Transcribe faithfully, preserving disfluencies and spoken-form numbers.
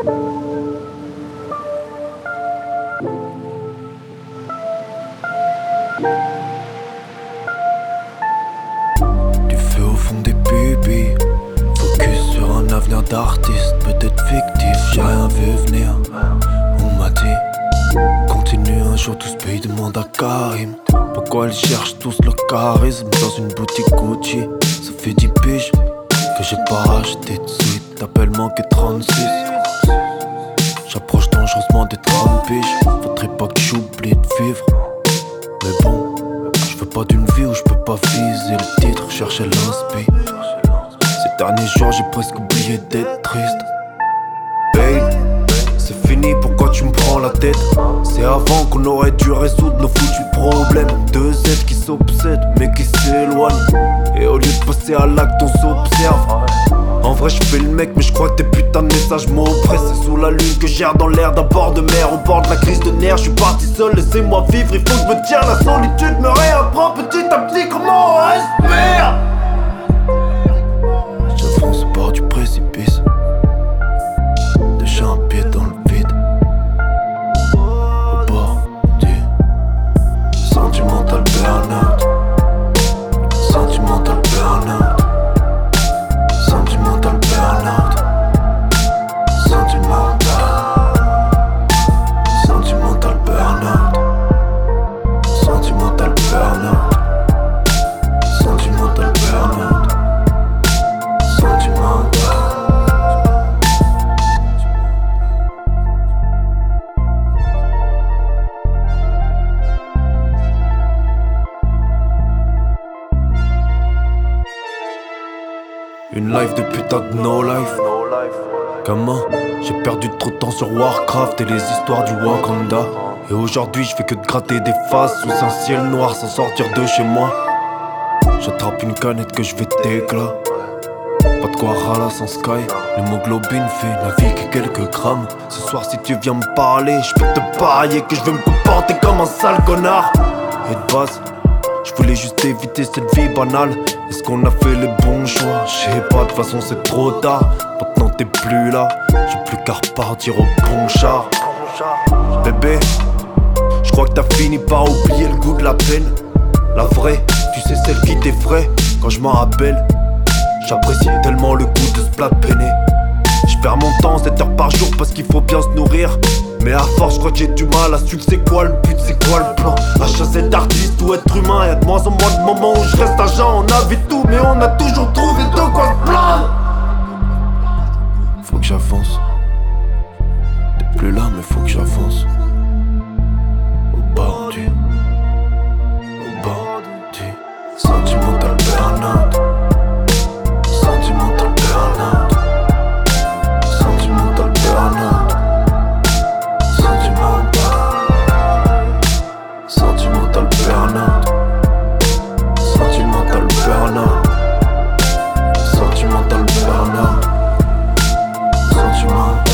Du feu au fond des pupilles, focus sur un avenir d'artiste, peut-être fictif, j'ai rien vu venir. On m'a dit, continue un jour, tout ce pays demande à Karim. Pourquoi ils cherchent tous le charisme dans une boutique Gucci? Ça fait dix piges que j'ai pas racheté de suite, t'appelles manqué trente-six. J'approche dangereusement des trente piges, faudrait pas que j'oublie de vivre. Mais bon, je veux pas d'une vie où je peux pas viser le titre, chercher l'inspi. Ces derniers jours j'ai presque oublié d'être triste. Babe, c'est fini, pourquoi tu me prends la tête? C'est avant qu'on aurait dû résoudre nos foutus problèmes. Deux êtres qui s'obsèdent mais qui s'éloignent, et au lieu de passer à l'acte on s'observe. En vrai je fais le mec mais je crois que tes putains de messages m'oppressent. C'est sous la lune que j'erre dans l'air d'un bord de mer, au bord de la crise de nerfs. Je suis parti seul, laissez-moi vivre, il faut que je me tienne. La solitude me réapprend petit à petit comment on respire. J'avance au bord du précipice, déjà un pied dans le vide, au bord du sentimental burnout. Sentimental burnout. Sentimental burnout. Sentimental. Sentimental burnout. Sentimental burnout. Sentimental burnout. Sentimental. Une life de putain de no life. Comment? J'ai perdu trop de temps sur Warcraft et les histoires du Wakanda. Et aujourd'hui je fais que de gratter des faces sous un ciel noir sans sortir de chez moi. J'attrape une canette que je vais t'éclat. Pas de quoi râler sans sky. L'hémoglobine fait naviguer quelques grammes. Ce soir si tu viens me parler, je peux te parier que je vais me comporter comme un sale connard. Et de base, je voulais juste éviter cette vie banale. Est-ce qu'on a fait les bons choix? Je sais pas, de toute façon c'est trop tard. Maintenant t'es plus là, j'ai plus qu'à repartir au bon char. Bébé, je crois que t'as fini par oublier le goût de la peine. La vraie, tu sais celle qui t'effraie. Quand je m'en rappelle, j'apprécie tellement le goût de ce plat peiné. Je perds mon temps sept heures par jour parce qu'il faut bien se nourrir. Mais à force je crois que j'ai du mal à suivre c'est quoi le but, c'est quoi le plan. H A Z d'artiste ou être humain, y'a de moins en moins de moments où je reste agent. On a vu tout mais on a toujours trouvé de quoi se plaindre. Faut que j'avance. T'es plus là mais faut que j'avance. Au bord du Au bord du sentimental burnout. Sentimental burnout. Sentimental burnout. Sentimental. Sentimental burnout. Sentimental burnout. Sentimental burnout. Sentimental.